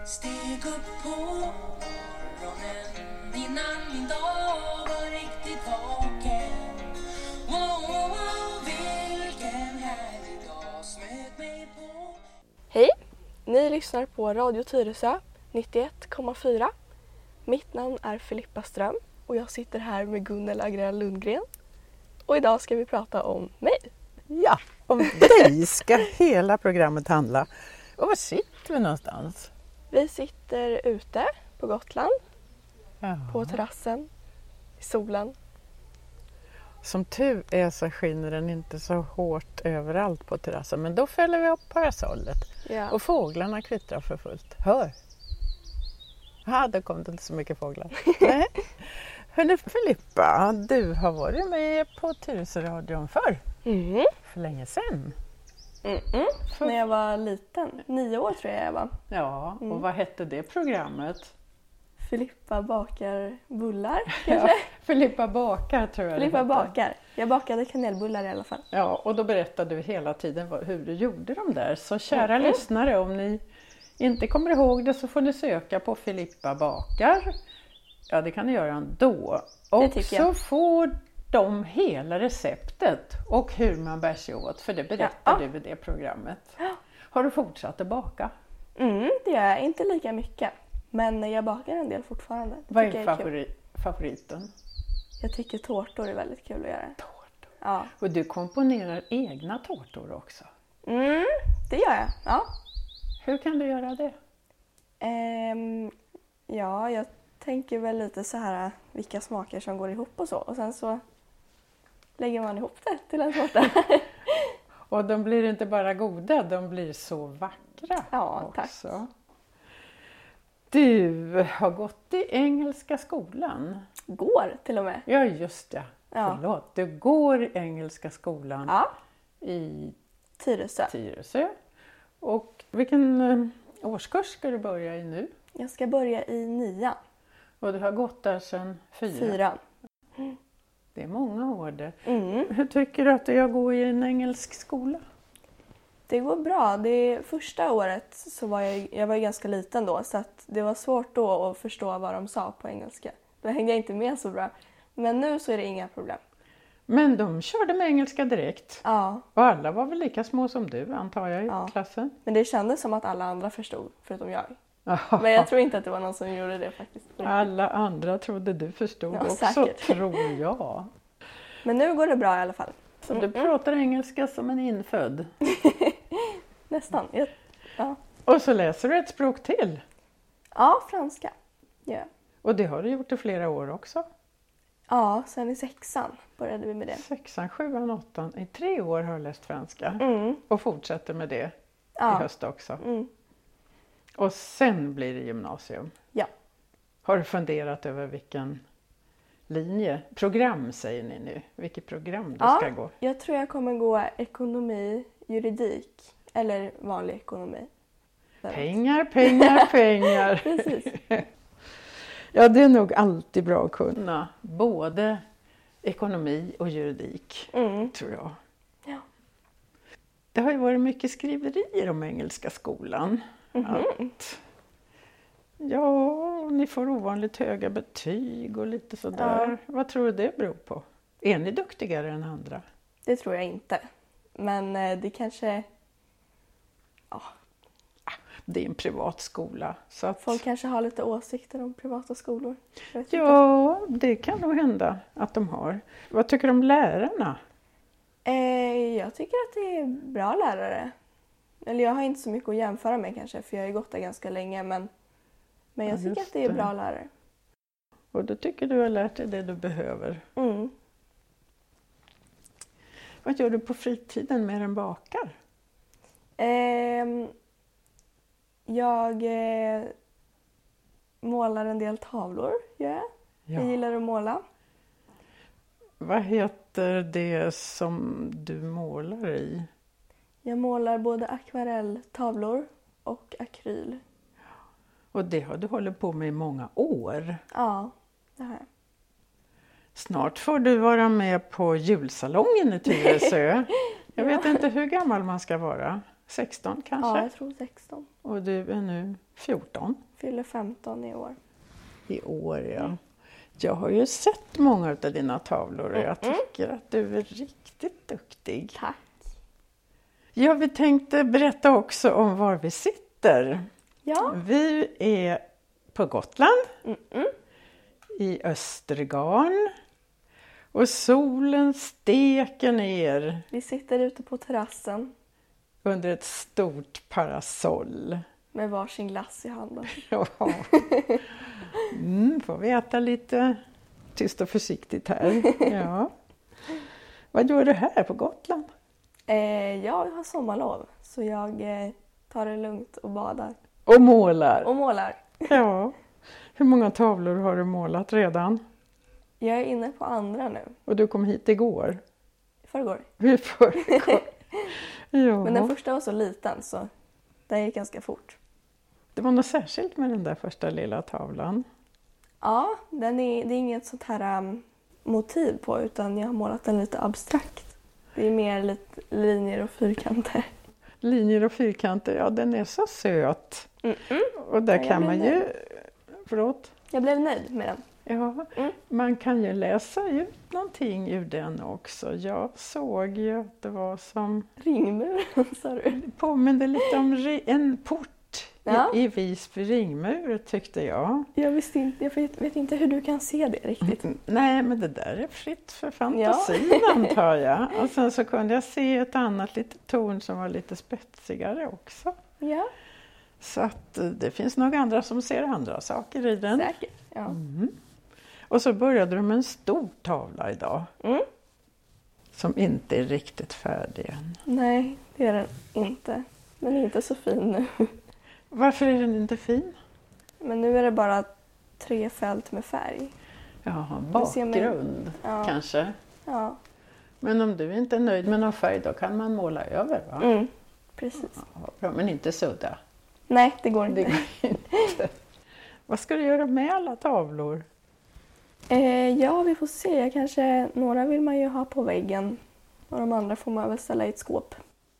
Steg upp på morgonen innan min dag var riktigt vaken. Wow, wow, wow, vilken härlig dag smöt mig på. Hej! Ni lyssnar på Radio Tyresö 91,4. Mitt namn är Filippa Ström och jag sitter här med Gunnel Agrell Lundgren. Och idag ska vi prata om mig. Ja, om dig ska hela programmet handla. Och var sitter vi någonstans? Vi sitter ute på Gotland, Ja. på terrassen, i solen. Som tur är så skiner den inte så hårt överallt på terrassen. Men då fäller vi upp parasollet. Ja. Och fåglarna kvittrar för fullt. Hör! Ja, då kom det inte så mycket fåglar. Nej. Hörrni Filippa, du har varit med på Tyresö-radion förr. Mm. För länge sedan. När jag var liten, 9 år tror jag var. Ja, och vad hette det programmet? Filippa bakar bullar Ja, kanske? Filippa bakar tror jag Filippa det hette. bakar. Jag bakade kanelbullar i alla fall. Ja, och då berättade du hela tiden hur du gjorde dem där. Så kära lyssnare, om ni inte kommer ihåg det så får ni söka på Filippa bakar. Ja, det kan ni göra ändå. Och tycker så jag. får de hela receptet och hur man bär sig åt. För det berättar du i det programmet. Har du fortsatt att baka? Det gör jag. Inte lika mycket. Men jag bakar en del fortfarande. Det Vad tycker är jag kul. favoriten? Jag tycker tårtor är väldigt kul att göra. Tårtor. Ja. Och du komponerar egna tårtor också. Det gör jag. Ja. Hur kan du göra det? Ja, jag tänker väl lite så här vilka smaker som går ihop och så. Och sen så lägger man ihop det till en tårta. Och de blir inte bara goda, de blir så vackra Ja, tack. också. Du har gått i engelska skolan. Går till och med. Ja, just det. Ja. Förlåt. Du går i engelska skolan Ja, i Tyresö. Tyresö. Och vilken årskurs ska du börja i nu? Jag ska börja i 9. Och du har gått där sedan 4. 4. Det är många år det. Mm. Hur tycker du att det är att gå i en engelsk skola? Det går bra. Det första året så var jag var ju ganska liten då, så att det var svårt då att förstå vad de sa på engelska. Då hängde jag inte med så bra. Men nu så är det inga problem. Men de körde med engelska direkt. Ja, Och alla var väl lika små som du, antar jag, i Ja. klassen? men det kändes som att alla andra förstod, förutom jag. Men jag tror inte att det var någon som gjorde det faktiskt. Alla andra trodde du förstod Ja, också, säkert. tror jag. Men nu går det bra i alla fall. Så du pratar engelska som en infödd. Nästan. Ja, Och så läser du ett språk till. ja franska. Ja. Och det har du gjort i flera år också. Ja, sen i 6:an började vi med det. 6:an, 7:an, 8:an. I 3 år har du läst franska. Och fortsätter med det Ja. i höst också. Och sen blir det gymnasium. Ja. Har du funderat över vilken linje? Program säger ni nu. Vilket program du ska gå? Jag tror jag kommer gå ekonomi, juridik eller vanlig ekonomi. Pengar, pengar, pengar. Precis. Ja, det är nog alltid bra att kunna både ekonomi och juridik, tror jag. Ja. Det har ju varit mycket skriverier om engelska skolan. Att, ni får ovanligt höga betyg och lite sådär. Ja. Vad tror du det beror på? Är ni duktigare än andra? Det tror jag inte. Men det kanske... Det är en privat skola. Så att, Folk kanske har lite åsikter om privata skolor. Jag vet inte. ja, det kan nog hända att de har. Vad tycker du om lärarna? Jag tycker att det är bra lärare. Eller jag har inte så mycket att jämföra med kanske, för jag har ju gått där ganska länge. Men jag tycker just att det är det. bra lärare. Och då tycker du har lärt dig det du behöver. Vad gör du på fritiden mer än bakar? Jag målar en del tavlor, gör jag. Jag gillar att måla. Vad heter det som du målar i? Jag målar både akvarelltavlor och akryl. Och det har du hållit på med i många år. Ja, det har jag. Snart får du vara med på julsalongen i Tyresö. Jag vet inte hur gammal man ska vara. 16 kanske? Ja, jag tror 16. Och du är nu 14 Fyller 15 i år. i år, ja. Jag har ju sett många av dina tavlor och jag tycker att du är riktigt duktig. Tack. Ja, vi tänkte berätta också om var vi sitter. Ja. Vi är på Gotland, i Östergarn. Och solen steker ner Vi sitter ute på terrassen under ett stort parasoll. med varsin glass i handen. Ja. Får vi äta lite tyst och försiktigt här. Ja. Vad gör du här på Gotland? Jag har sommarlov så jag tar det lugnt och badar. Och målar. Och målar. Ja. Hur många tavlor har du målat redan? Jag är inne på andra nu. Och du kom hit igår? I förrgår. I förrgår. Ja. Men den första var så liten så den gick ganska fort. Det var något särskilt med den där första lilla tavlan. Ja, det är inget sånt här motiv på utan jag har målat den lite abstrakt. Det är mer lite linjer och fyrkanter. Linjer och fyrkanter, ja den är så söt. Och där Ja, kan man ju... Förlåt? Jag blev nöjd med den. Ja, man kan ju läsa ut någonting ur den också. Jag såg ju att det var som... Ringmur, sa du? Det påminner lite om en port Ja. i Visby ringmur tyckte jag. Jag vet inte hur du kan se det riktigt. Nej, men det där är fritt för fantasin antar jag. Och sen så kunde jag se ett annat litet torn som var lite spetsigare också. Ja, Så att det finns nog andra som ser andra saker i den. säkert. Ja. Och så började du med en stor tavla idag. Som inte är riktigt färdig än. Nej, det är den inte. Den är inte så fin nu. Varför är den inte fin? Men nu är det bara 3 fält med färg. Ja, Det ser man- bakgrund Ja. kanske. Ja, Men om du inte är nöjd med någon färg då kan man måla över va? precis. Ja, bra, men inte sudda. Nej, det går inte. Det går inte. Vad ska du göra med alla tavlor? Ja, vi får se. Några vill man ju ha på väggen. Och de andra får man väl ställa i ett skåp.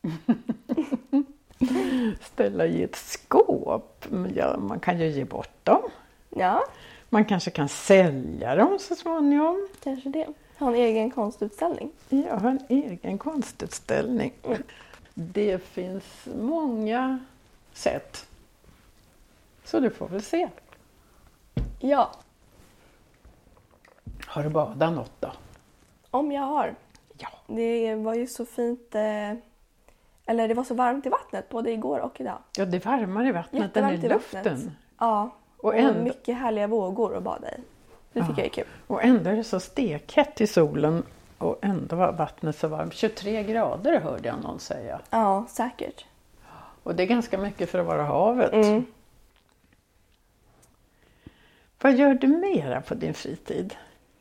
Ställa i ett skåp? Ja, man kan ju ge bort dem. Ja, Man kanske kan sälja dem så småningom. kanske det. Ha en egen konstutställning. Jag har en egen konstutställning. Det finns många sätt. Så du får väl se. Ja, Har du badat något då? om jag har. Ja. Det var ju så fint. Eller det var så varmt i vattnet både igår och idag. Ja, det är varmare i vattnet än i Jättevarmt i vattnet. luften. Ja, Och och ändå- mycket härliga vågor att bada i. Det tycker jag är kul. Och ändå är det så stekhett i solen och ändå var vattnet så varmt. 23 grader hörde jag någon säga. Ja, säkert. Och det är ganska mycket för att vara havet. Vad gör du mera på din fritid?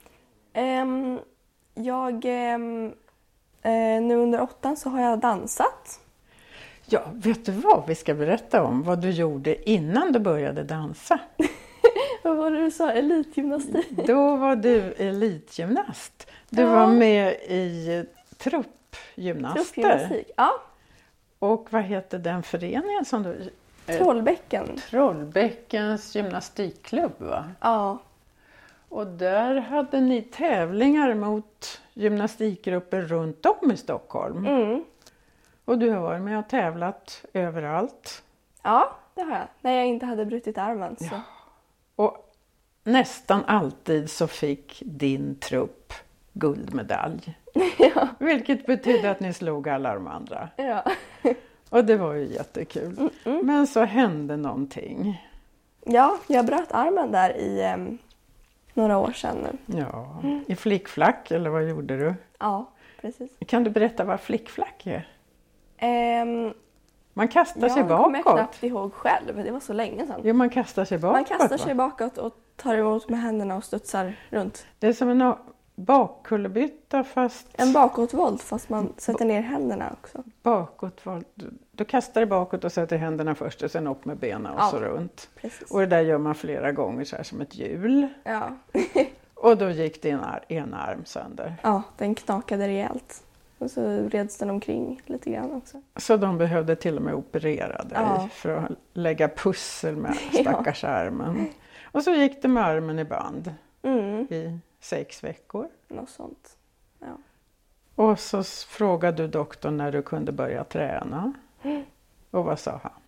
Nu under 8 så har jag dansat. Ja, vet du vad vi ska berätta om? Vad du gjorde innan du började dansa. Vad var det du sa? Elitgymnastik? Då var du elitgymnast. Du Ja. var med i truppgymnaster. Truppgymnastik. Ja, Och vad heter den föreningen som du... Trollbäcken. Trollbäckens gymnastikklubb va? Ja, Och där hade ni tävlingar mot gymnastikgrupper runt om i Stockholm. Och du har varit med och tävlat överallt. ja, det har jag. När jag inte hade brutit armen. Så. Ja. Och nästan alltid så fick din trupp guldmedalj. Ja. Vilket betyder att ni slog alla de andra. Ja. Och det var ju jättekul. Men så hände någonting. Ja, jag bröt armen där i några år sedan nu. Ja, i flickflack eller vad gjorde du? Ja, precis. Kan du berätta vad flickflack är? Ehm, Man kastar sig jag kommer bakåt. knappt ihåg själv. Det var så länge sedan. Jo, man kastar sig bakåt. Man kastar va? sig bakåt och tar emot med händerna och studsar runt. Det är som en bakkullerbytta fast En bakåtvolt fast man sätter ner händerna också. bakåtvolt. Du kastar dig bakåt och sätter händerna först och sen upp med benen och Ja. så runt. Precis. Och det där gör man flera gånger så här som ett hjul. Ja. Och då gick din ena arm sönder. Ja, den knakade rejält. Och så reds den omkring lite grann också. Så de behövde till och med operera dig Ja. för att lägga pussel med stackars armen. Och så gick det med armen i band i 6 veckor. Något sånt. Ja. Och så frågade du doktorn när du kunde börja träna. Och vad sa han?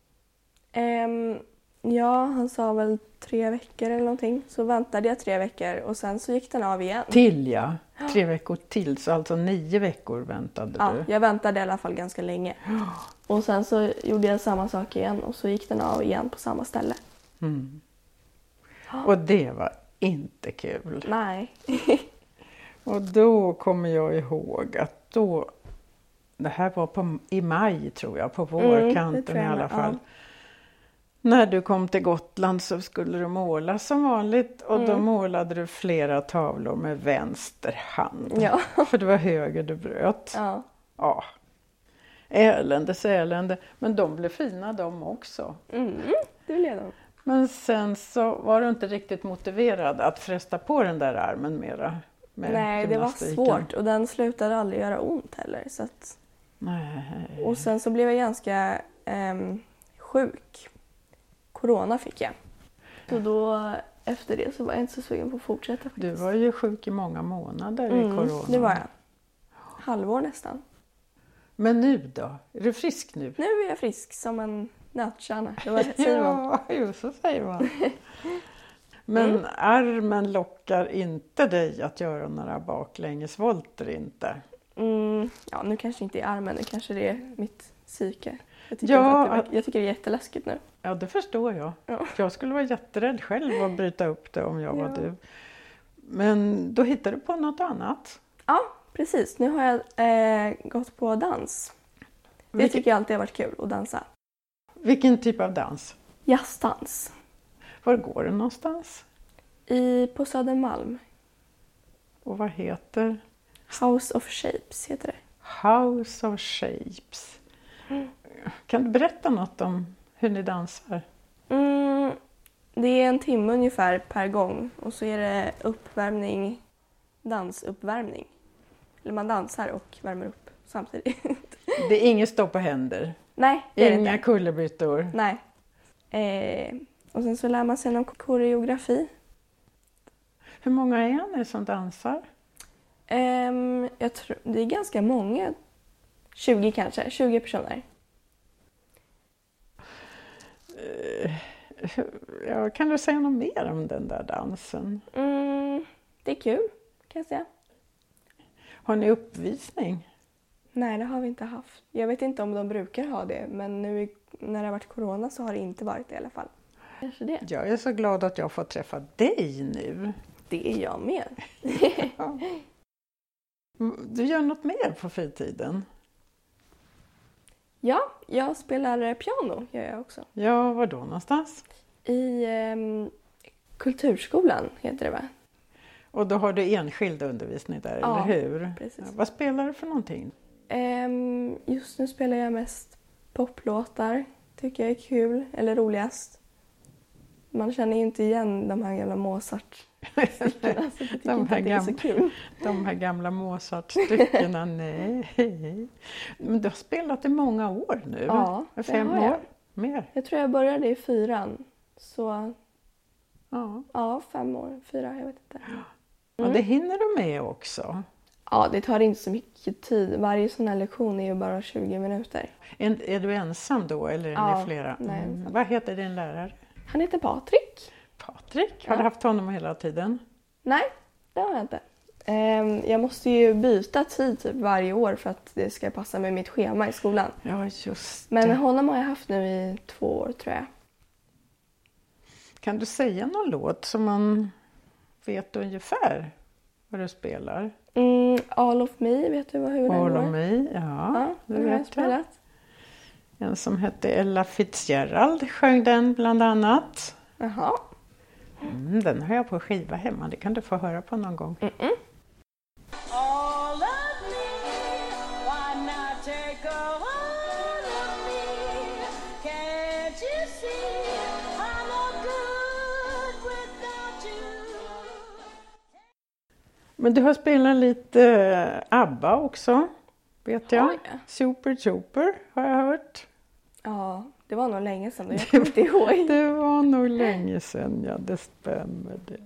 Ja, han sa väl 3 veckor eller någonting. Så väntade jag 3 veckor och sen så gick den av igen. Till ja, 3 veckor till, så alltså 9 veckor väntade Ja, du. jag väntade i alla fall ganska länge. Och sen så gjorde jag samma sak igen och så gick den av igen på samma ställe. Mm. Och det var inte kul. Nej. Och då kommer jag ihåg att det här var i maj tror jag, på det vårkanten tror jag i alla med, fall. När du kom till Gotland så skulle du måla som vanligt och då målade du flera tavlor med vänster hand. Ja. För det var höger du bröt. Ja. Ja. Elände. Men de blev fina de också. Det blev de. Men sen så var du inte riktigt motiverad att fresta på den där armen mera. Med Nej, det var gymnastiken. svårt och den slutade aldrig göra ont heller. Så att... Nej. Och sen så blev jag ganska sjuk. Corona fick jag. Så då efter det så var jag inte så sugen på att fortsätta faktiskt. Du var ju sjuk i många månader i corona. Det var jag. Halvår nästan. Men nu då? Är du frisk nu? Nu är jag frisk som en nötkärna. Det var säger man. Ja, jo, så säger man. Men armen lockar inte dig att göra några baklängesvolter inte? Ja, nu kanske inte i armen, nu kanske det är mitt psyke. Jag tycker det är jätteläskigt nu. Ja, det förstår jag. Ja. Jag skulle vara jätterädd själv att bryta upp det om jag var du. Men då hittar du på något annat. Ja, precis. Nu har jag gått på dans. Det tycker jag alltid har varit kul att dansa. Vilken typ av dans? Jazzdans. Var går du någonstans? På Södermalm. Och vad heter? House of Shapes heter det. House of Shapes. Kan du berätta något om hur ni dansar? Det är 1 timme ungefär per gång. Och så är det uppvärmning, dansuppvärmning. Eller man dansar och värmer upp samtidigt. Det är inget stopp på händer? Nej, det är det Inga inte. kullerbyttor? Nej. Och sen så lär man sig någon koreografi. Hur många är ni som dansar? Jag tror, det är ganska många. 20 kanske, 20 personer. Ja, kan du säga något mer om den där dansen? Det är kul, kan jag säga. Har ni uppvisning? Nej, det har vi inte haft. Jag vet inte om de brukar ha det, men nu när det har varit corona så har det inte varit det i alla fall. Kanske det. Jag är så glad att jag får träffa dig nu. Det är jag med. Ja. Du gör något mer på fritiden? Ja, jag spelar piano, gör jag också. Ja, var då någonstans? I Kulturskolan heter det, va? Och då har du enskild undervisning där, Ja, eller hur? precis. Ja, vad spelar du för någonting? Just nu spelar jag mest poplåtar. Tycker jag är kul, eller roligast. Man känner ju inte igen de här gamla Mozart-styckena, så jag tycker De inte här att det är så kul. De här gamla Mozart-styckena, nej. Men du har spelat i många år nu. Ja, det 5 har jag. år? Mer? Jag tror jag började i 4:an. Så Ja. ja, 5 år, 4, jag vet inte. Ja, det hinner du med också. Ja, det tar inte så mycket tid. Varje sån här lektion är ju bara 20 minuter. Är du ensam då eller är Ja, ni flera? nej, ensam. Vad heter din lärare? Han heter Patrik. Patrik? Har Ja. du haft honom hela tiden? Nej, det har jag inte. Jag måste ju byta tid typ varje år för att det ska passa med mitt schema i skolan. Ja, just Men det. honom har jag haft nu i 2 år tror jag. Kan du säga någon låt som man vet ungefär vad du spelar? All of Me, vet du hur den All går? of Me, ja, Ja, det den har jag vet jag. spelat. En som hette Ella Fitzgerald sjöng den bland annat. Jaha. Den har jag på skiva hemma, det kan du få höra på någon gång. All of me, why not take a hold of me? Can't you see I'm no good without you? Men du har spelat lite ABBA också, vet jag. Har jag? Super Trooper har jag hört. Ja, det var nog länge sedan och jag kommer inte ihåg. Det var nog länge sedan, ja, det stämmer det.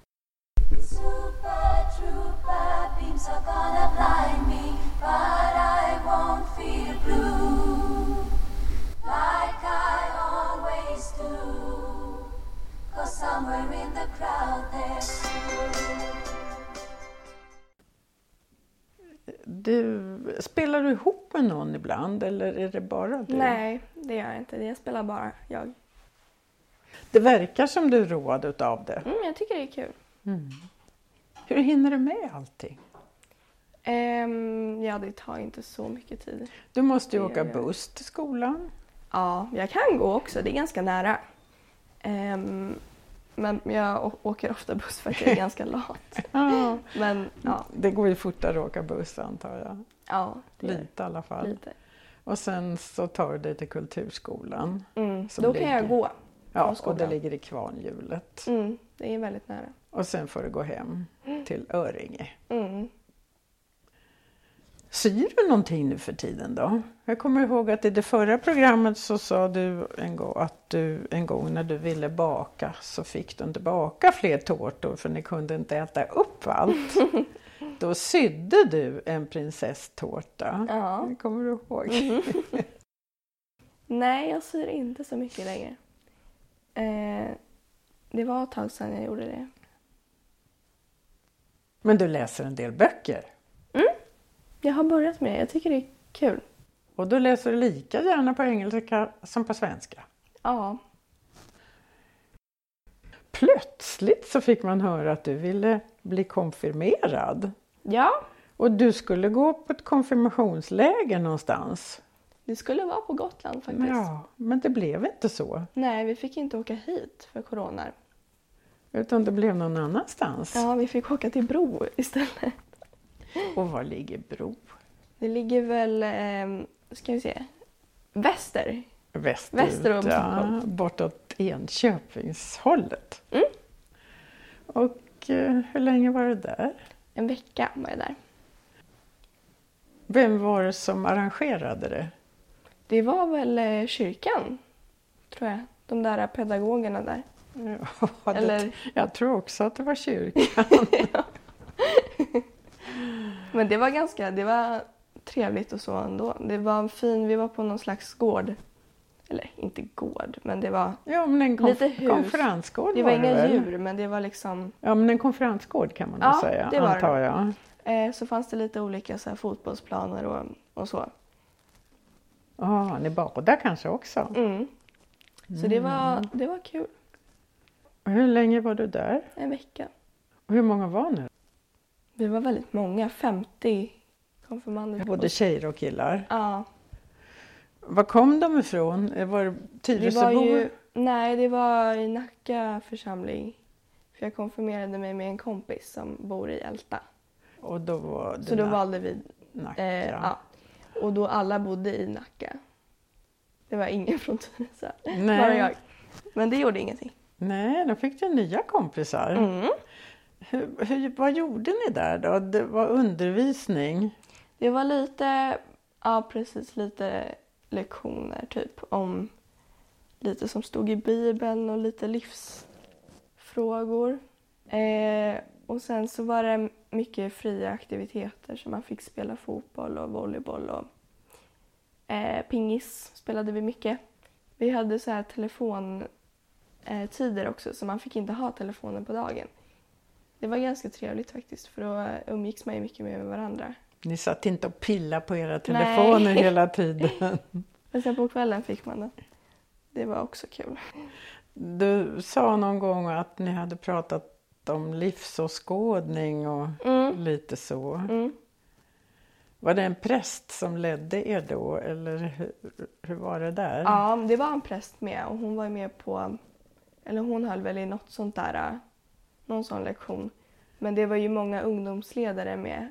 Super trooper beams are gonna blind me, but I won't feel blue like I always do. 'Cause somewhere in the crowd there's Spelar du ihop med någon ibland eller är det bara du? Nej, det gör jag inte. Jag spelar bara jag. Det verkar som du är road utav det. Jag tycker det är kul. Hur hinner du med allting? Ja, det tar inte så mycket tid. Du måste ju Det åka gör jag. buss till skolan. Ja, jag kan gå också. Det är ganska nära. Men jag åker ofta buss för att jag är ganska lat. Ja. Men ja, Det går ju fortare att åka buss antar jag. ja det gör Lite i alla fall. lite. Och sen så tar du dig till kulturskolan. Som Då kan jag ligger- gå. Ja, från och skolan. det ligger i Kvarnhjulet. Det är väldigt nära. Och sen får du gå hem till Öringe. Mm. Syr du någonting nu för tiden då? Jag kommer ihåg att i det förra programmet så sa du en gång att du en gång när du ville baka så fick du inte baka fler tårtor för ni kunde inte äta upp allt. Då sydde du en prinsesstårta. Ja. Det kommer du ihåg? Nej, jag syr inte så mycket längre. Det var ett tag sedan jag gjorde det. Men du läser en del böcker. Jag har börjat med det. Jag tycker det är kul. Och då läser du lika gärna på engelska som på svenska. Ja. Plötsligt så fick man höra att du ville bli konfirmerad. Ja, Och du skulle gå på ett konfirmationsläger någonstans. det skulle vara på Gotland faktiskt. Ja, men det blev inte så. Nej, vi fick inte åka hit för corona. Utan det blev någon annanstans. Ja, vi fick åka till Bro istället. Och var ligger Bro? Det ligger väl, ska vi se, väster. Väster om Stockholm. bortåt Enköpingshållet. Mm. Och hur länge var du där? En vecka var jag där. Vem var det som arrangerade det? Det var väl kyrkan, tror jag. De där pedagogerna där. Ja, Eller- Jag tror också att det var kyrkan. Men det var trevligt och så ändå. Det var vi var på någon slags gård. Eller inte gård, men det var, Ja, men en Lite hus. konferensgård det var det inga väl? djur, men det var liksom, Ja, men en konferensgård kan man Ja, nog säga, det var det. antar jag. så fanns det lite olika så här, fotbollsplaner och så. Ja, ni badar kanske också. Så det var kul. Och hur länge var du där? En vecka. Och hur många var ni? Vi var väldigt många, 50 konfirmander. Både tjejer och killar. Ja. Var kom de ifrån? Var det Det var Tyresöbor? nej, det var i Nacka församling. För jag konfirmerade mig med en kompis som bor i Älta. Och då var det Så då valde vi, Nacka. ja. Och då alla bodde i Nacka. Det var ingen från Tyresö, Nej. bara jag. Men det gjorde ingenting. Nej, då fick du nya kompisar. Vad gjorde ni där då? Det var undervisning. Det var lite lektioner typ om lite som stod i Bibeln och lite livsfrågor. Och sen så var det mycket fria aktiviteter så man fick spela fotboll och volleyboll och pingis spelade vi mycket. Vi hade så här telefontider också så man fick inte ha telefonen på dagen. Det var ganska trevligt faktiskt för då umgicks man ju mycket med varandra. Ni satt inte och pillade på era telefoner Nej. hela tiden. Men sen på kvällen fick man det. Det var också kul. Du sa någon gång att ni hade pratat om livsåskådning och lite så. Mm. Var det en präst som ledde er då eller hur var det där? Ja, det var en präst med och hon var med på, eller hon höll väl i något sånt där, någon sån lektion. Men det var ju många ungdomsledare med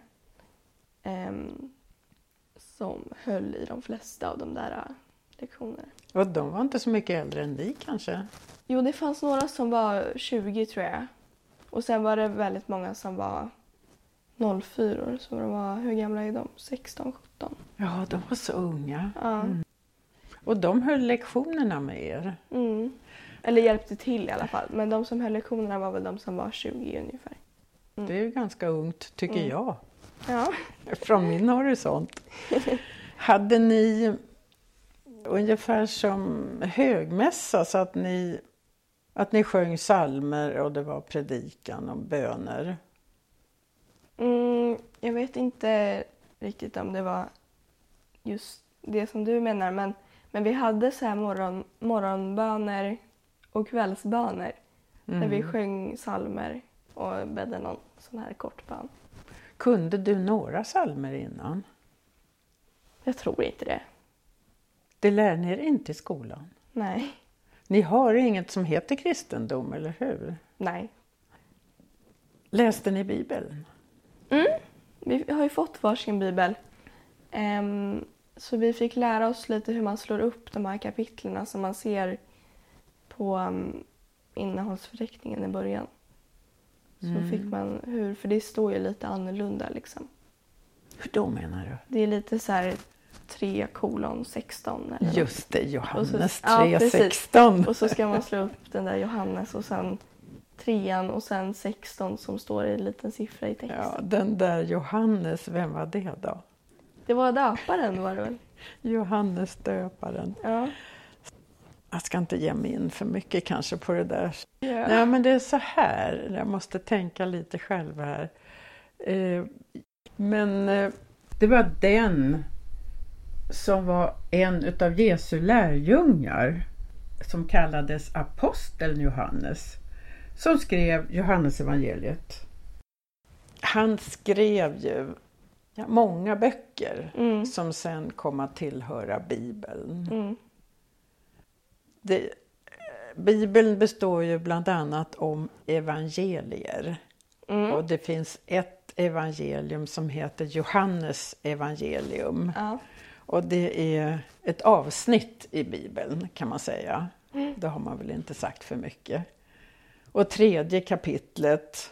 som höll i de flesta av de där lektionerna. Och de var inte så mycket äldre än ni kanske? Jo, det fanns några som var 20 tror jag. Och sen var det väldigt många som var 04, så de var, hur gamla är de? 16, 17? Ja, de var så unga. Ja. Och de höll lektionerna med er. Mm. Eller hjälpte till i alla fall. Men de som höll lektionerna var väl de som var 20 ungefär. Det är ju ganska ungt, tycker jag. Ja. Från min horisont. Hade ni ungefär som högmässa så att ni sjöng psalmer och det var predikan och böner? Jag vet inte riktigt om det var just det som du menar. Men vi hade så här morgonböner och kvällsböner. Där vi sjöng psalmer och bedde någon sån här kort bön. Kunde du några psalmer innan? Jag tror inte det. Det lär ni er inte i skolan. Nej. Ni har inget som heter kristendom, eller hur? Nej. Läste ni Bibeln? Vi har ju fått varsin bibel. Så vi fick lära oss lite hur man slår upp de här kapitlerna som man ser på innehållsförteckningen i början. Så fick man för det står ju lite annorlunda liksom. Hur då menar du? Det är lite så här 3:16 eller Just det, Johannes så, 3:16. Och så ska man slå upp den där Johannes och sen 3 och sen 16 som står i en liten siffra i texten. Ja, den där Johannes, vem var det då? Det var döparen var det väl? Johannes döparen. Ja. Jag ska inte ge mig in för mycket kanske på det där. Ja. Nej, men det är så här, jag måste tänka lite själv här. Det var den som var en utav Jesu lärjungar som kallades aposteln Johannes, som skrev Johannes evangeliet. Han skrev ju många böcker som sen kom att tillhöra Bibeln. Bibeln består ju bland annat om evangelier. Och det finns ett evangelium som heter Johannes evangelium. Ja. Och det är ett avsnitt i Bibeln kan man säga. Det har man väl inte sagt för mycket. Och 3:e kapitlet,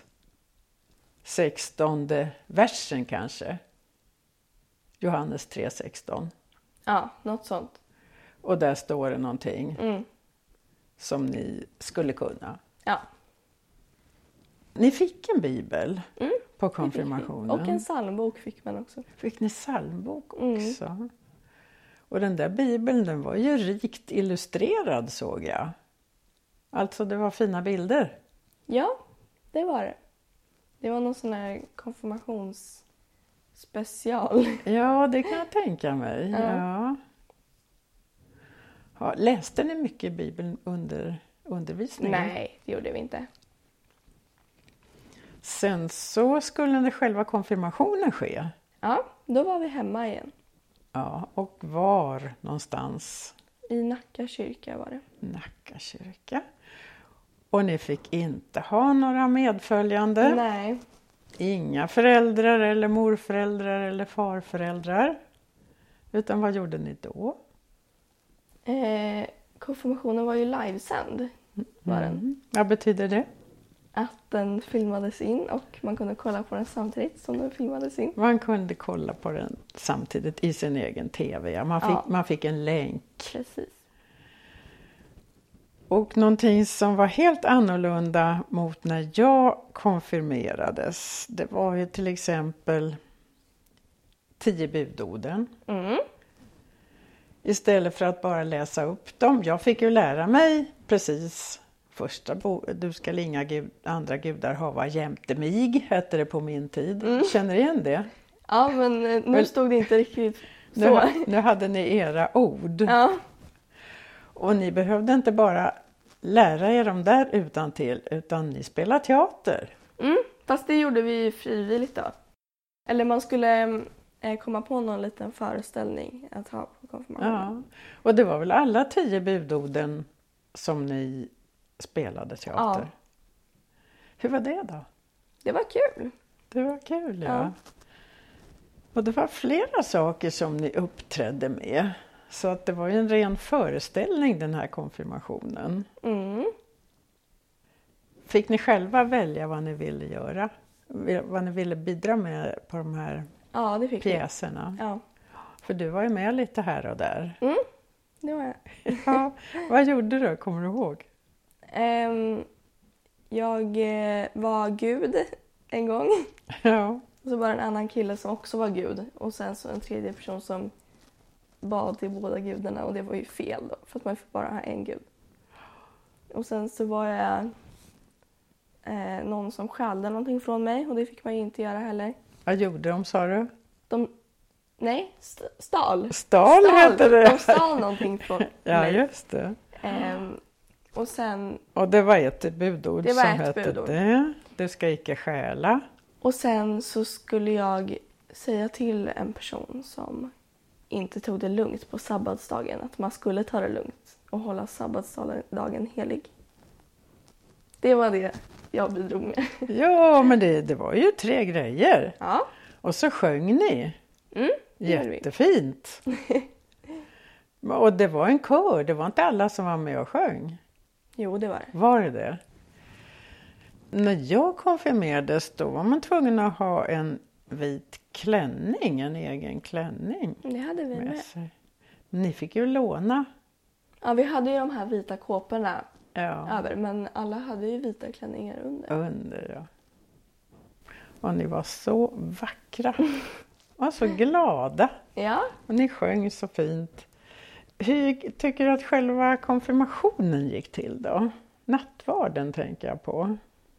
16:e versen kanske. Johannes 3:16. Ja, något sånt. Och där står det någonting som ni skulle kunna. Ja. Ni fick en bibel på konfirmationen. Och en psalmbok fick man också. Fick ni psalmbok också? Och den där bibeln, den var ju rikt illustrerad såg jag. Alltså det var fina bilder. Ja, det var det. Det var någon sån här konfirmationsspecial. Ja, det kan jag tänka mig. Ja. Ja, läste ni mycket Bibeln under undervisningen? Nej, det gjorde vi inte. Sen så skulle det själva konfirmationen ske. Ja, då var vi hemma igen. Ja, och var någonstans? I Nacka kyrka var det. Nacka kyrka. Och ni fick inte ha några medföljande? Nej. Inga föräldrar eller morföräldrar eller farföräldrar? Utan vad gjorde ni då? Konfirmationen var ju livesänd. Var den. Vad betyder det? Att den filmades in och man kunde kolla på den samtidigt som den filmades in. Man kunde kolla på den samtidigt i sin egen tv. Ja. Man fick en länk. Precis. Och någonting som var helt annorlunda mot när jag konfirmerades. Det var ju till exempel 10 budorden. Istället för att bara läsa upp dem. Jag fick ju lära mig precis första du ska inga andra gudar hava jämte mig, hette det på min tid. Känner igen det? Ja, men nu stod det inte riktigt så. Nu hade ni era ord. Ja. Och ni behövde inte bara lära er dem där utantill, utan ni spelade teater. Fast det gjorde vi frivilligt då. Eller man skulle komma på någon liten föreställning att ha på konfirmationen. Ja, och det var väl alla 10 budorden som ni spelade teater? Ja. Hur var det då? Det var kul. Det var kul, ja. Ja. Och det var flera saker som ni uppträdde med. Så att det var ju en ren föreställning den här konfirmationen. Fick ni själva välja vad ni ville göra? vad ni ville bidra med på de här Ja, det fick vi. pjäserna. Ja. För du var ju med lite här och där. Det var jag. Ja, vad gjorde du? Kommer du ihåg? Jag var Gud en gång. Ja. Och så var det en annan kille som också var Gud. Och sen så en tredje person som bad till båda gudarna. Och det var ju fel då. För att man får bara ha en gud. Och sen så var jag någon som stjälde någonting från mig. Och det fick man ju inte göra heller. Vad gjorde de, sa du? Nej, stal. Stal heter det. De stal någonting från Ja, mig. just det. Och sen... Och det var ett budord Det var som ett hette budord. det. Du ska icke stjäla. Och sen så skulle jag säga till en person som inte tog det lugnt på sabbatsdagen att man skulle ta det lugnt och hålla sabbatsdagen helig. Det var det jag bidrog med. Ja, men det var ju 3 grejer. Ja. Och så sjöng ni. Det gjorde vi. Jättefint. Och det var en kör. Det var inte alla som var med och sjöng. Jo, det var det. Var det det? När jag konfirmerades då var man tvungen att ha en vit klänning. En egen klänning Det hade vi med med. sig. Ni fick ju låna. Ja, vi hade ju de här vita kåporna Ja, över. Men alla hade ju vita klänningar under. ja. Och ni var så vackra. Och så glada. Ja. Och ni sjöng så fint. Hur tycker du att själva konfirmationen gick till då? Nattvarden tänker jag på.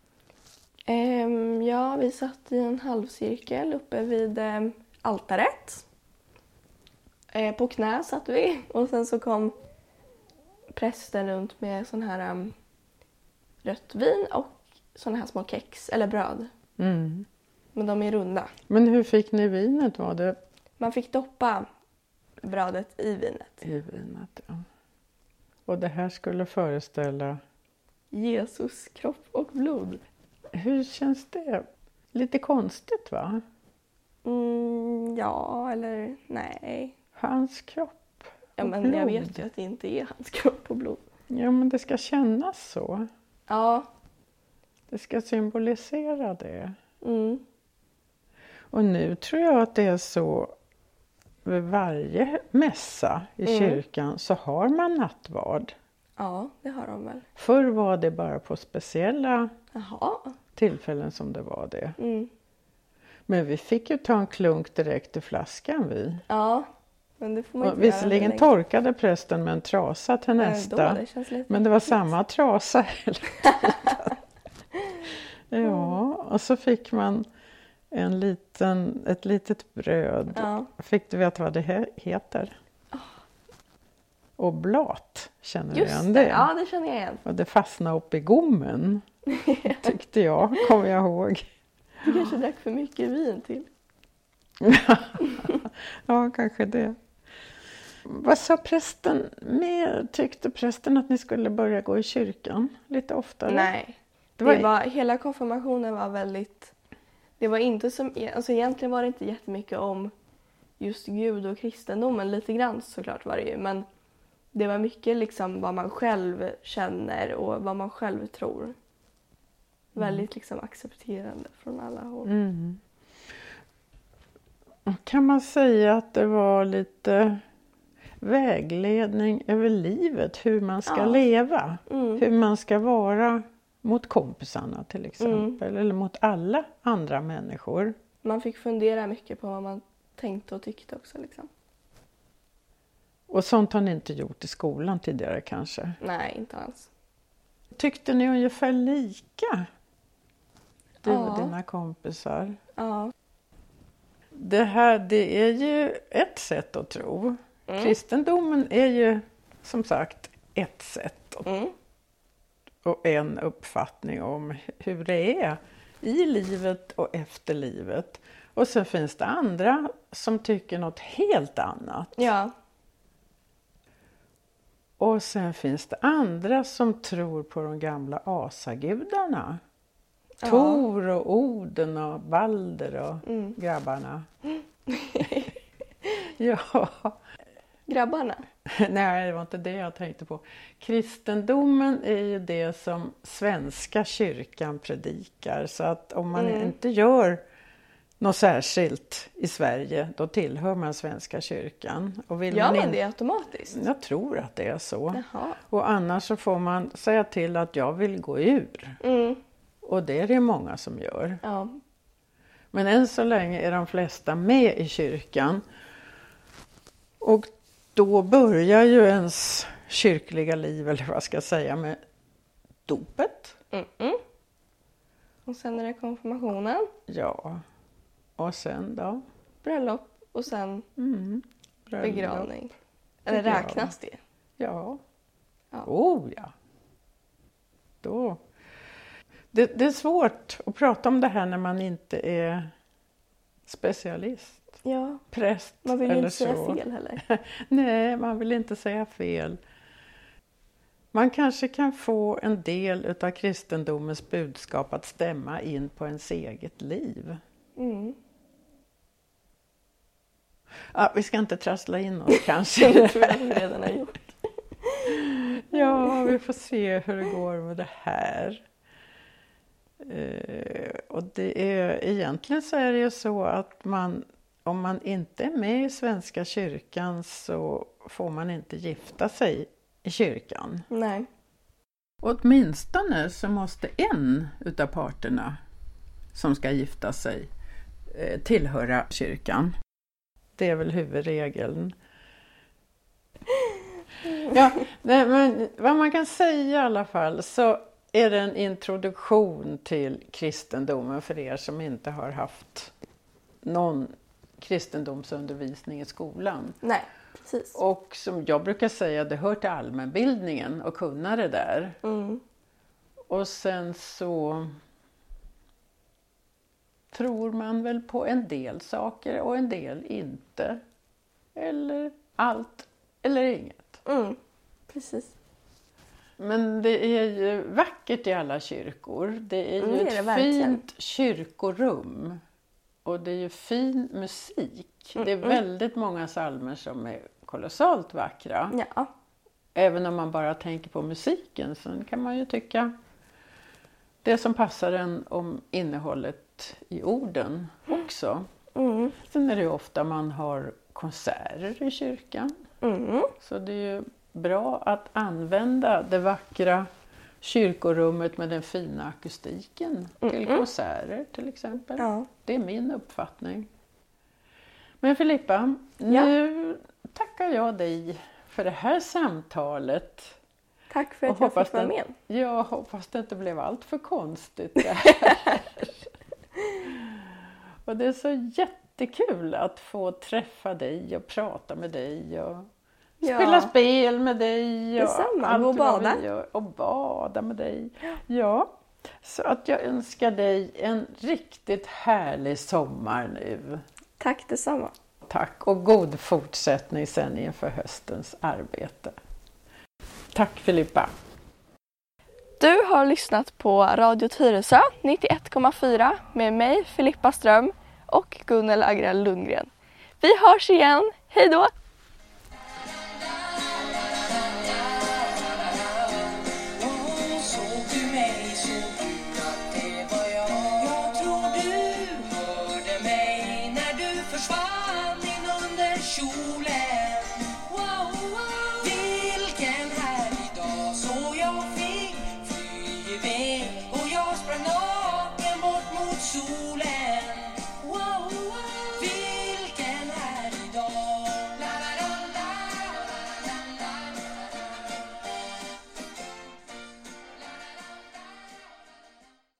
Ja, vi satt i en halvcirkel uppe vid altaret. På knä satt vi. Och sen så kom prästen runt med sån här rött vin och såna här små kex eller bröd. Mm. Men de är runda. Men hur fick ni vinet? Var det Man fick doppa brödet i vinet. i vinet? Ja. Och det här skulle föreställa... Jesus kropp och blod. Hur känns det? Lite konstigt va? Ja, eller nej. Hans kropp Ja, och men blod. jag vet ju att det inte är hans kropp och blod. Ja, men det ska kännas så. Ja. Det ska symbolisera det. Mm. Och nu tror jag att det är så vid varje mässa i kyrkan så har man nattvard. Ja, det har de väl. Förr var det bara på speciella Jaha. tillfällen som det var det. Mm. Men vi fick ju ta en klunk direkt i flaskan vi. Ja, men det får man Och inte göra visserligen längre. torkade prästen med en trasa till Då, nästa. det känns lite Men det var äckligt. samma trasa hela tiden. Ja, och så fick man ett litet bröd. Ja. Fick du veta vad det heter? Oblat, känner du igen Just det? det, ja det känner jag igen. Och det fastnade upp i gommen, tyckte jag, kommer jag ihåg. Du kanske drack för mycket vin till. Ja, kanske det. Vad sa prästen med? Tyckte prästen att ni skulle börja gå i kyrkan lite oftare? Nej, hela konfirmationen var väldigt... Det var inte som... Alltså egentligen var det inte jättemycket om just Gud och kristendomen. Lite grann såklart var det ju, men det var mycket liksom vad man själv känner och vad man själv tror. Väldigt liksom accepterande från alla håll. Mm. Kan man säga att det var lite vägledning över livet, hur man ska leva, hur man ska vara mot kompisarna till exempel, eller mot alla andra människor. Man fick fundera mycket på vad man tänkte och tyckte också liksom. Och sånt har ni inte gjort i skolan tidigare kanske? Nej, inte alls. Tyckte ni ungefär lika? Du och Ja. dina kompisar? Ja. Det är ju ett sätt att tro. Kristendomen är ju som sagt ett sätt och en uppfattning om hur det är i livet och efter livet. Och så finns det andra som tycker något helt annat. Ja. Och sen finns det andra som tror på de gamla asagudarna. Ja. Tor och Oden och Balder och grabbarna. Ja. Grabbarna. Nej, det var inte det jag tänkte på. Kristendomen är ju det som svenska kyrkan predikar. Så att om man inte gör något särskilt i Sverige, då tillhör man svenska kyrkan. Och vill Gör man man det automatiskt? Jag tror att det är så. Jaha. Och annars så får man säga till att jag vill gå ur. Och det är det många som gör. Ja. Men än så länge är de flesta med i kyrkan. Och då börjar ju ens kyrkliga liv, eller vad ska jag säga, med dopet. Och sen är det konfirmationen, Ja, och sen då? bröllop och sen Bröllop. begravning. Eller Ja. räknas det? Ja. Ja. Oh ja. Då. Det är svårt att prata om det här när man inte är specialist. Ja, Präst man vill ju eller inte säga så. fel heller. Nej, man vill inte säga fel. Man kanske kan få en del av kristendomens budskap att stämma in på ens eget liv. Ja, vi ska inte trassla in oss kanske. Det tror jag vi redan har gjort. Ja, vi får se hur det går med det här. Och det är, egentligen så är det ju så att om man inte är med i Svenska kyrkan så får man inte gifta sig i kyrkan. Nej. Åtminstone så måste en utav parterna som ska gifta sig tillhöra kyrkan. Det är väl huvudregeln. Ja, nej, men vad man kan säga i alla fall så är det en introduktion till kristendomen för er som inte har haft någon kristendomsundervisning i skolan. Nej, precis. Och som jag brukar säga, det hör till allmänbildningen och kunna det där. Och sen så tror man väl på en del saker och en del inte. Eller allt eller inget. Precis. Men det är ju vackert i alla kyrkor. Det är ju det är det ett verkligen. fint kyrkorum. Och det är ju fin musik. Det är väldigt många psalmer som är kolossalt vackra. Ja. Även om man bara tänker på musiken så kan man ju tycka det som passar en om innehållet i orden också. Sen är det ju ofta man har konserter i kyrkan. Så det är ju bra att använda det vackra kyrkorummet med den fina akustiken till konserter till exempel. Ja. Det är min uppfattning. Men Filippa, nu tackar jag dig för det här samtalet. Tack för att jag fick vara med. Jag hoppas det inte blev allt för konstigt det här. Och det är så jättekul att få träffa dig och prata med dig och spela spel med dig. Och detsamma, och bada. Och bada med dig. Ja, så att jag önskar dig en riktigt härlig sommar nu. Tack detsamma. Tack och god fortsättning sen inför höstens arbete. Tack Filippa. Du har lyssnat på Radio Tyresö 91,4 med mig Filippa Ström och Gunnel Agrell Lundgren. Vi hörs igen. Hej då! Såg du mig så